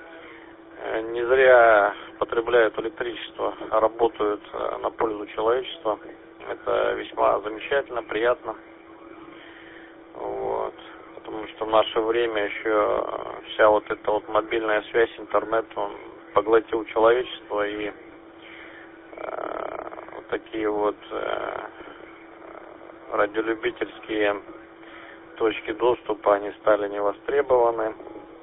Не зря потребляют электричество, а работают на пользу человечества. Это весьма замечательно, приятно. Вот. Потому что в наше время еще вся вот эта вот мобильная связь, интернет, он поглотил человечество, и э, вот такие вот э, радиолюбительские точки доступа, они стали невостребованы.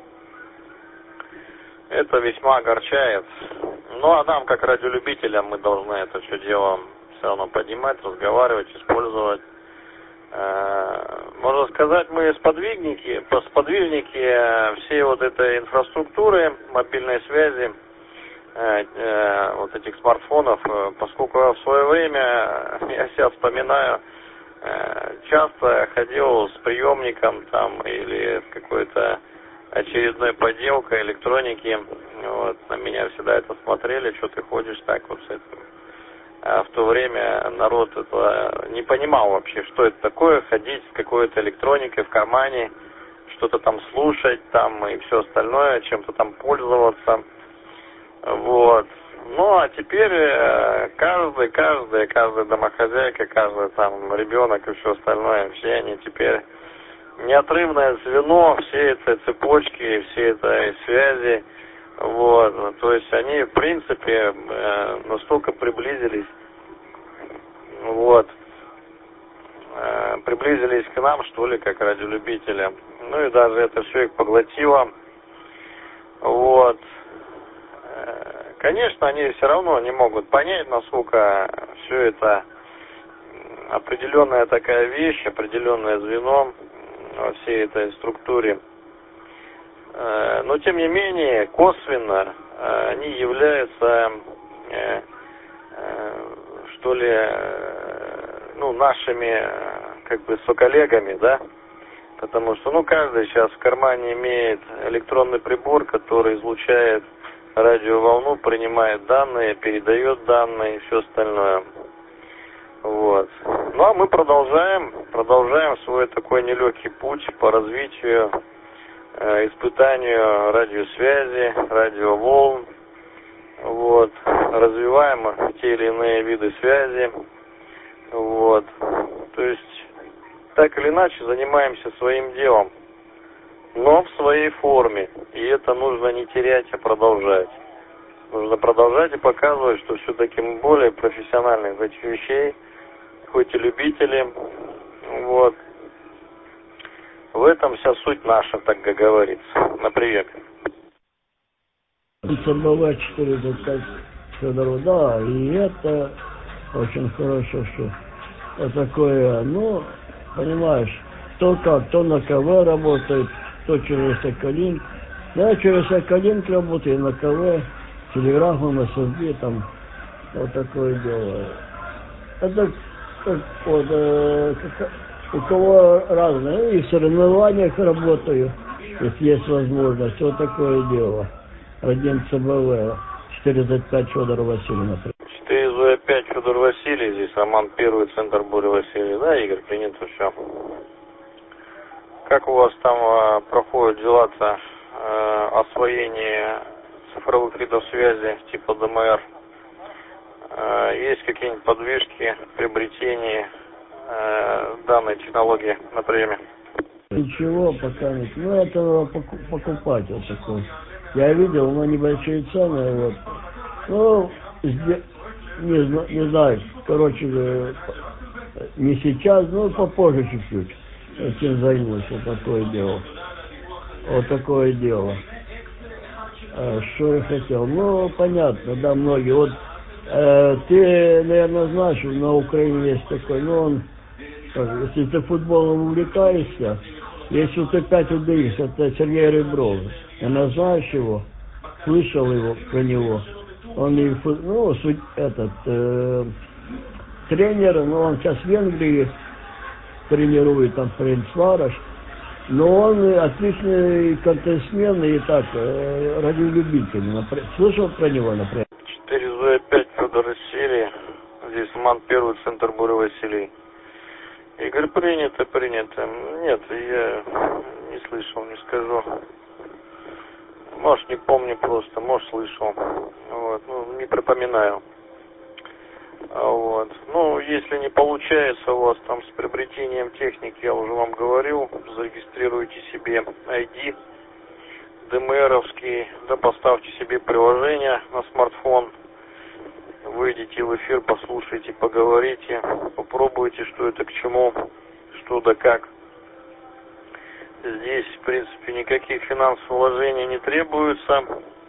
Это весьма огорчает. Ну, а нам, как радиолюбителям, мы должны это все дело все равно поднимать, разговаривать, использовать. Можно сказать, мы сподвижники, сподвижники всей вот этой инфраструктуры, мобильной связи, вот этих смартфонов, поскольку в свое время, я себя вспоминаю, часто ходил с приемником там или с какой-то очередной поделкой электроники. Вот, на меня всегда это смотрели, что ты ходишь так вот с этим. А в то время народ это не понимал вообще, что это такое, ходить с какой-то электроникой в кармане, что-то там слушать там и все остальное, чем-то там пользоваться. Вот. Ну, а теперь каждый, каждый, каждая домохозяйка, каждый там ребенок и все остальное, все они теперь неотрывное звено всей этой цепочки, всей этой связи. Вот. То есть они, в принципе, настолько приблизились, вот, приблизились к нам, что ли, как радиолюбители. Ну и даже это все их поглотило. Вот. Конечно, они все равно не могут понять, насколько все это определенная такая вещь, определенное звено во всей этой структуре. Но, тем не менее, косвенно они являются, что ли, ну, нашими, как бы, соколлегами, да? Потому что, ну, каждый сейчас в кармане имеет электронный прибор, который излучает радиоволну, принимает данные, передает данные и все остальное. Вот. Ну, а мы продолжаем, продолжаем свой такой нелегкий путь по развитию, э, испытанию радиосвязи, радиоволн. Вот. Развиваем те или иные виды связи. Вот. То есть, так или иначе, занимаемся своим делом, но в своей форме. И это нужно не терять, а продолжать. Нужно продолжать и показывать, что все-таки мы более профессиональны в этих вещей, хоть и любители. Вот. В этом вся суть наша, так как говорится. Например. ЦБВ четыреста пять Федоров, да, и это очень хорошо, что вот такое, ну, понимаешь, то как, то на КВ работает, то через Соколинк. Я через Соколинк работаю на КВ, телеграфом, эс эс ди, там, вот такое дело. Это как, вот, э, как, у кого разное, и в соревнованиях работаю, если есть возможность, вот такое дело. Один ЦБВ, четыреста пять Федор Василий, например. четыреста пять Федор Василий, здесь Роман Первый, центр Боря Василий. Да, Игорь, принято все. Как у вас там э, проходят дела-то э, освоение цифровых видов связи типа ДМР? Э, есть какие-нибудь подвижки, приобретения э, данной технологии на приеме? Ничего пока нет. Ну, это надо покупать вот такой. Я видел, но небольшие цены, вот. Ну, не, не знаю, короче, не сейчас, но попозже чуть-чуть. Этим займусь, вот такое дело. Вот такое дело. А, что я хотел? Ну, понятно, да, многие. Вот э, ты, наверное, знаешь, на Украине есть такой, ну, он, как, если ты футболом увлекаешься, если ты пять удивишься, это Сергей Ребров. Она знаешь его, слышал его про него. Он и, ну, суть, этот, э, тренер, но он сейчас в Венгрии тренирует, там, Френцвараш. Но он отличный контентсмен и так, э, радиолюбитель. Слышал про него, например? четыреста пять Федор Василий, здесь Роман Первый, центр Боря Василий. Игорь, принято, принято. Нет, я не слышал, не скажу. Может, не помню просто, может, слышал. Вот, ну, не припоминаю. Вот. Ну, если не получается у вас там с приобретением техники, я уже вам говорил, зарегистрируйте себе ай ди ДМРовский, да, поставьте себе приложение на смартфон, выйдите в эфир, послушайте, поговорите, попробуйте, что это к чему, что да как. Здесь, в принципе, никаких финансовых вложений не требуется.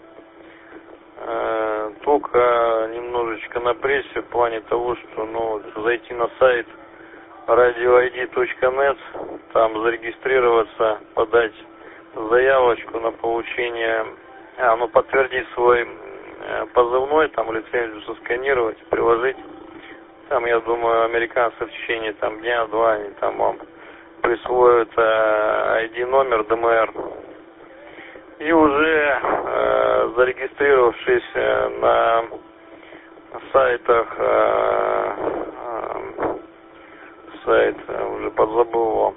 Э, только немножечко на прессе в плане того, что, ну, зайти на сайт радио ай ди точка нет, там зарегистрироваться, подать заявочку на получение, а, ну, подтвердить свой э, позывной, там лицензию сосканировать, приложить. Там, я думаю, американцы в течение там дня-два они там вам присвоят э, ай ди номер ДМР. И уже э, зарегистрировавшись э, на сайтах, э, э, сайт, э, уже подзабыл его,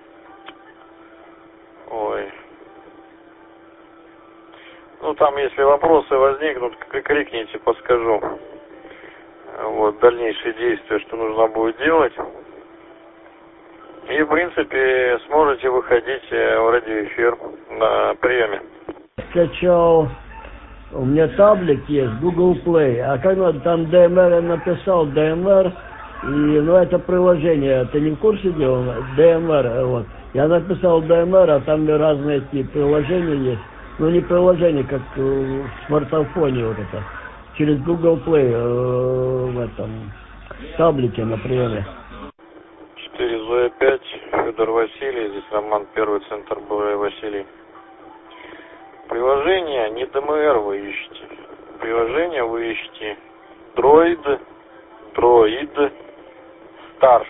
ой, ну там если вопросы возникнут, крикните, подскажу, вот, дальнейшие действия, что нужно будет делать. И, в принципе, сможете выходить в радиоэфир на приеме. Скачал, у меня таблик есть, Google Play, а как надо, там ди эм эр я написал, ди эм эр, и, ну, это приложение, ты не в курсе дела? ди эм эр, вот. Я написал ди эм эр, а там разные эти приложения есть. Ну, не приложение, как в смартфоне вот это. Через Google Play э, в этом таблике, например. четыре Зоя пять, Федор Василий, здесь Роман Первый, центр Буря Василий. Приложение не ди эм эр вы ищете. Приложение вы ищете Droid, Droid, Star.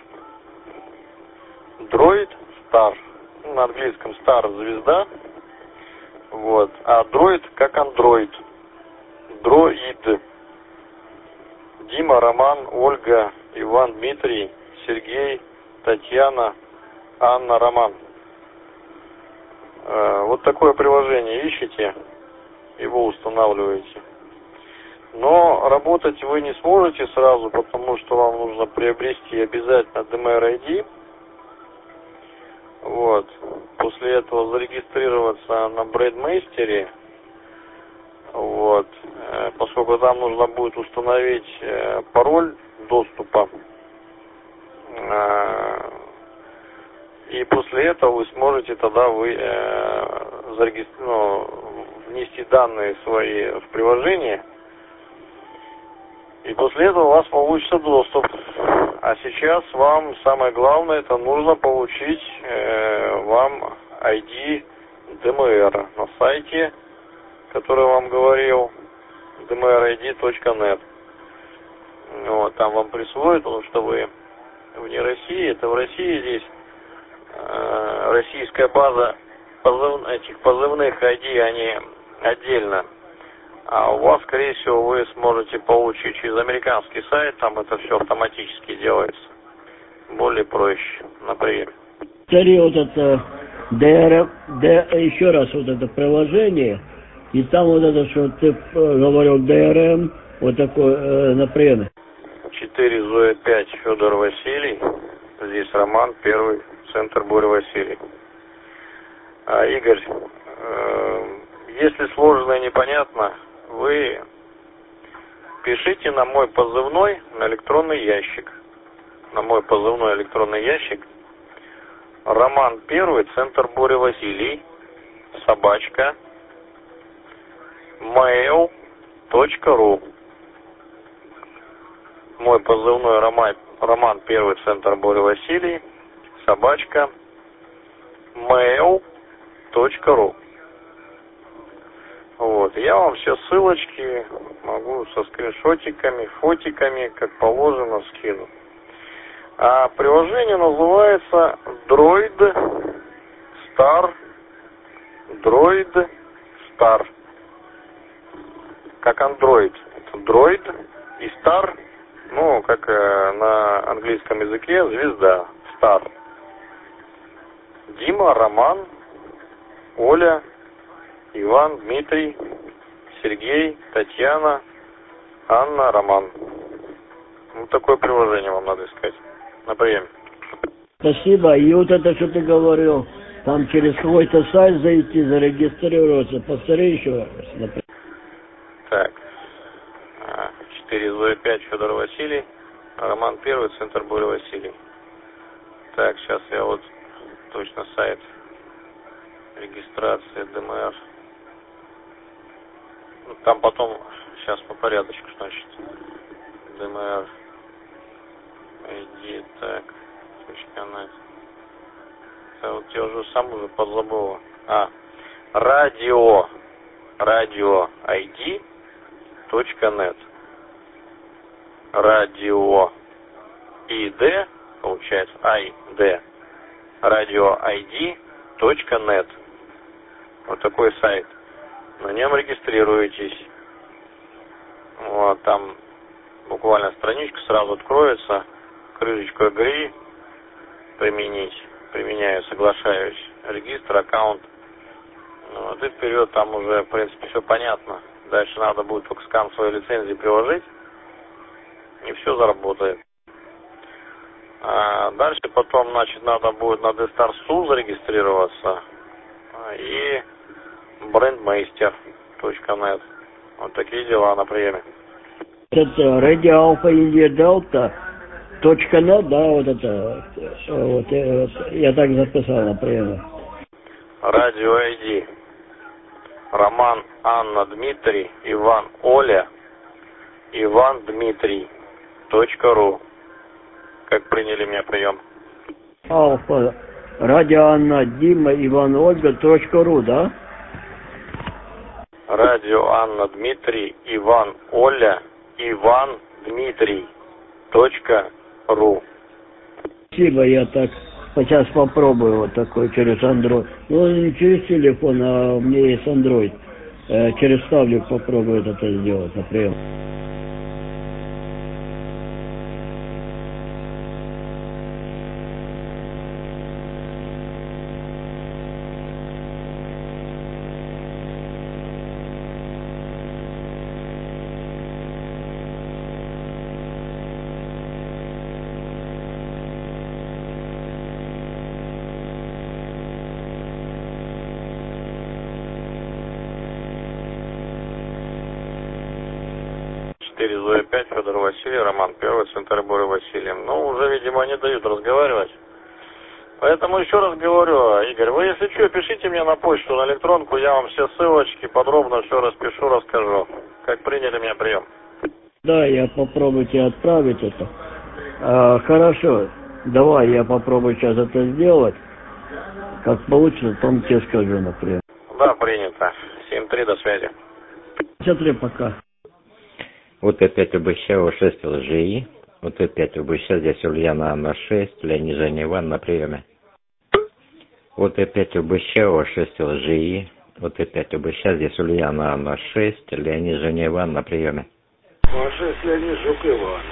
Droid, Star. Ну, на английском Star звезда. Вот. А Droid как Android. Droid. Дима, Роман, Ольга, Иван, Дмитрий, Сергей, Татьяна, Анна, Роман. Э, вот такое приложение ищите, его устанавливаете. Но работать вы не сможете сразу, потому что вам нужно приобрести обязательно ди эм эр ай ди. Вот. После этого зарегистрироваться на Брейдмейстере. Вот. Э, поскольку там нужно будет установить э, пароль доступа. Э, и после этого вы сможете тогда вы э, зарегистр... ну, внести данные свои в приложение. И после этого у вас получится доступ. А сейчас вам самое главное, это нужно получить э, вам ай ди ди эм эр на сайте, который я вам говорил, ди эм эр ай ди точка нет. Вот, там вам присвоят, потому что вы вне России. Это в России здесь э, российская база позыв... этих позывных ай ди, они отдельно. А у вас, скорее всего, вы сможете получить через американский сайт, там это все автоматически делается. Более проще на приеме. Смотри, вот это ди эр эм, D, еще раз вот это приложение, и там вот это, что ты говорил, ди эр эм, вот такое э, на приеме. четыре Зоя пять, Федор Василий, здесь Роман Первый, центр Буря Василий. А, Игорь, э, если сложно и непонятно, вы пишите на мой позывной, на электронный ящик. На мой позывной электронный ящик. Роман Первый, центр Буря Василий, собачка, mail точка ру. Мой позывной Роман, Роман Первый, центр Буря Василий, собачка, mail точка ру. Вот, я вам все ссылочки могу со скриншотиками, фотиками, как положено, скину. А приложение называется Droid Star. Droid Star. Как Android. Это Droid и Star, ну, как э, на английском языке, звезда. Star. Дима, Роман, Оля, Иван, Дмитрий, Сергей, Татьяна, Анна, Роман. Вот такое приложение вам надо искать на приеме. Спасибо. И вот это, что ты говорил, там через какой-то сайт зайти, зарегистрироваться. Повтори еще раз. Так. четыре Зоя пять, Федор Василий, Роман Первый, центр Буря Василий. Так, сейчас я вот точно сайт регистрации ди эм эр. Там потом, сейчас по порядочку, значит, ди эм эр, ай ди, так, точка нет. Это вот я уже сам уже подзабыл. А, радио, радио ай ди точка нет. Радио ай ди, получается, ай ди, радио ай ди точка нет. Вот такой сайт. на нем регистрируетесь. Вот, там буквально страничка сразу откроется, крышечку «Agree», применить, применяю, соглашаюсь, регистр, аккаунт. Вот, и вперед, там уже, в принципе, все понятно. Дальше надо будет только скан своей лицензии приложить, и все заработает. А дальше потом, значит, надо будет на D-Star эс ю зарегистрироваться и brandmeister точка нет. Вот такие дела на приеме. Это Radio Alpha India Delta точка нет, да, вот это, вот, вот, я так записал на приеме. Радио ай ди. Роман, Анна, Дмитрий, Иван, Оля, Иван, Дмитрий, точка ру. Как приняли меня прием? Алфа, Радио Анна, Дима, Иван, Ольга, точка ру, да? Радио Анна, Дмитрий, Иван, Оля, Иван, Дмитрий, точка ру. Спасибо, я так сейчас попробую вот такой через Android. Ну, не через телефон, а у меня есть Android. Э, через таблик попробую это сделать, например. четыре Зоя пять, Федор Василий, Роман первый, Центр Боря Василий. Ну, уже, видимо, не дают разговаривать. Поэтому еще раз говорю, Игорь, вы, если что, пишите мне на почту, на электронку, я вам все ссылочки, подробно все распишу, расскажу. Как приняли меня прием. Да, я попробую тебе отправить это. А, хорошо, давай я попробую сейчас это сделать. Как получится, потом тебе скажу, например. Да, принято. семь три, до связи. семьдесят три, пока. Вот опять обещал шесть ЛЖИ. Вот опять обещал здесь Ульяна Анна шесть, Леонид Женя Иван на приеме. Вот опять обещал шесть ЛЖИ. Вот опять обещал здесь Ульяна Анна шесть, Леонид Женя Иван на приеме. шесть Леонид Жук Иван.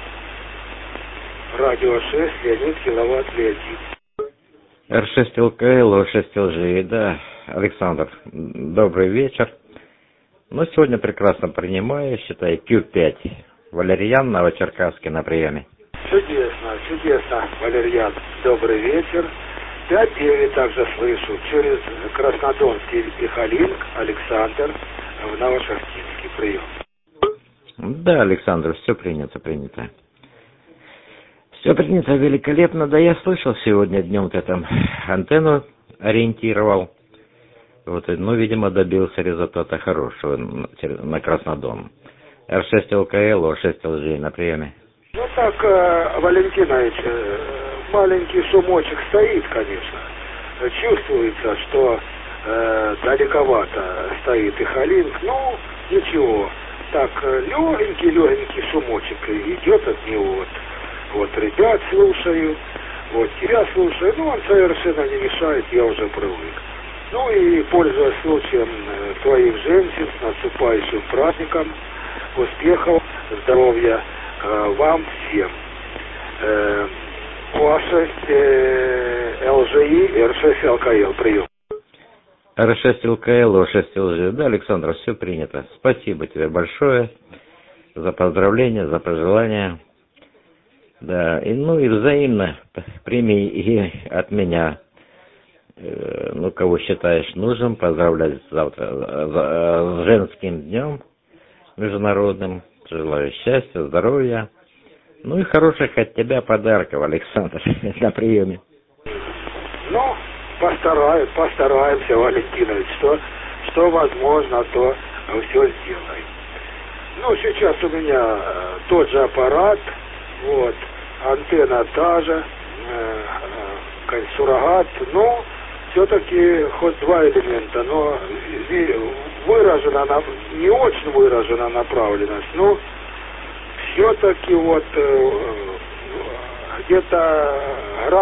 Радио шесть, Леонид Киловатт Леонид. эр шесть ЛКЛ, О шесть ЛЖИ, да. Александр, добрый вечер. Ну, сегодня прекрасно принимаю, считай, Q пять. Валерьян, Новочеркасске на приеме. Чудесно, чудесно, Валерьян. Добрый вечер. пять девять также слышу. Через Краснодонский и Халинг, Александр в Новошахтинский. Прием. Да, Александр, все принято, принято. Все принято великолепно. Да, я слышал сегодня днем, ты там антенну ориентировал. Вот, ну, видимо, добился результата хорошего на Краснодон. эр шесть ЛКЛ, О шесть ЛЖ на приеме. Ну так, э, Валентинович, э, маленький шумочек стоит, конечно. Чувствуется, что э, далековато стоит и Халинг. Ну, ничего. Так, легенький-легенький шумочек идет от него. Вот, вот ребят слушаю, вот тебя слушаю. Ну, он совершенно не мешает, я уже привык. Ну и, пользуясь случаем твоих женщин, с наступающим праздником, успехов, здоровья э, вам всем. Э, О шесть э, ЛЖИ, эр шесть ЛКЛ, прием. эр шесть ЛКЛ, О шесть ЛЖ, да, Александр, все принято. Спасибо тебе большое за поздравления, за пожелания. Да, и, ну и взаимно прими и от меня. Ну, кого считаешь нужным, поздравлять завтра с женским днем международным. Желаю счастья, здоровья. Ну и хороших от тебя подарков, Александр, на приеме. Ну, постараемся, постараемся, Валентинович, что, что возможно, то все сделаем. Ну, сейчас у меня тот же аппарат, вот, антенна та же, э, суррогат, но все-таки хоть два элемента, но выражена, не очень выражена направленность, но все-таки вот где-то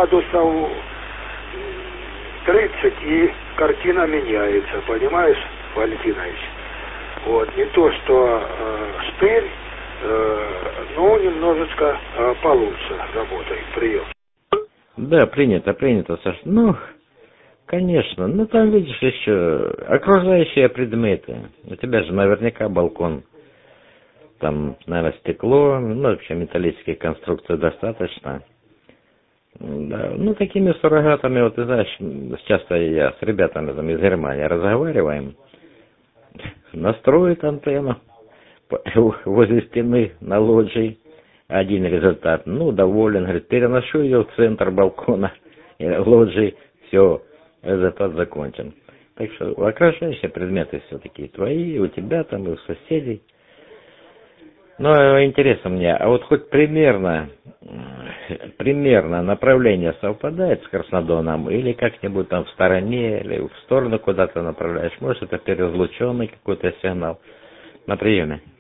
градусов тридцать и картина меняется, понимаешь, Валентинович. Вот, не то, что э, штырь, э, но немножечко э, получше работает, прием. Да, принято, принято, Саш. Ну, конечно, ну там видишь еще окружающие предметы. У тебя же наверняка балкон. Там, наверное, стекло, ну, вообще металлические конструкции достаточно. Да, ну, такими суррогатами, вот, ты знаешь, часто я с ребятами там из Германии разговариваем, настроит антенну возле стены на лоджии. Один результат, ну, доволен, говорит, переношу ее в центр балкона лоджии, все, результат закончен. Так что окружающие предметы все-таки твои, у тебя там, и у соседей. Но интересно мне, а вот хоть примерно, примерно направление совпадает с Краснодоном, или как-нибудь там в стороне, или в сторону куда-то направляешь? Может, это переизлученный какой-то сигнал? На приеме.